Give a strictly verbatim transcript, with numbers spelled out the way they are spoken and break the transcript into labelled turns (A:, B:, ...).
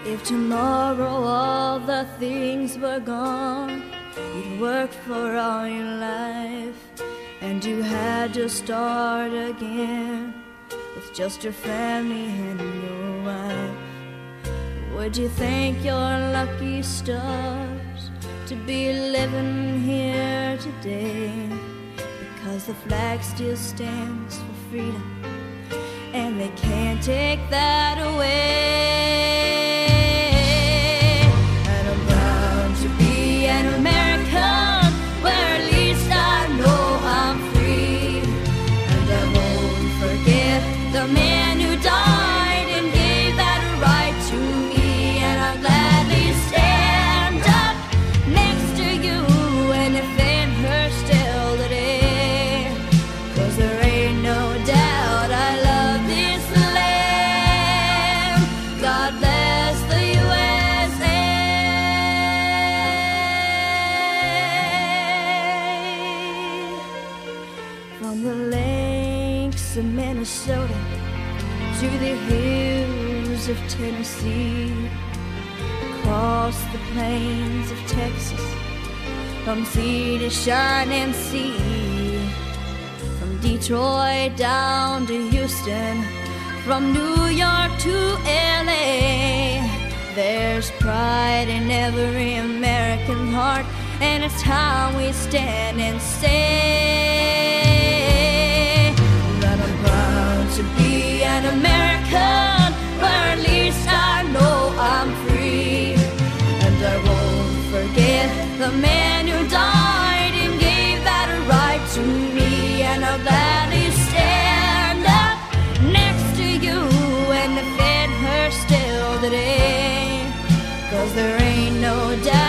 A: If tomorrow all the things were gone you'd worked for all your life, and you had to start again with just your family and your wife, would you thank your lucky stars to be living here today? Because the flag still stands for freedom, and they can't take that away. And I'm proud to be an American, where at least I know I'm free. And I won't forget the man who died and gave that right to me. And I'll gladly stand up next to you and defend her still today. 'Cause there ain't no doubt I love this land. God bless the U S A. From the lakes of Minnesota to the hills of Tennessee, across the plains of Texas, from sea to shining sea, from Detroit down to Houston, from New York to L A, there's pride in every American heart, and it's time we stand and say that I'm proud to be an American, where at least I know I'm free. And I won't forget the man who died and gave that right to me. And I'll gladly stand up next to you and defend her still today. 'Cause there ain't no doubt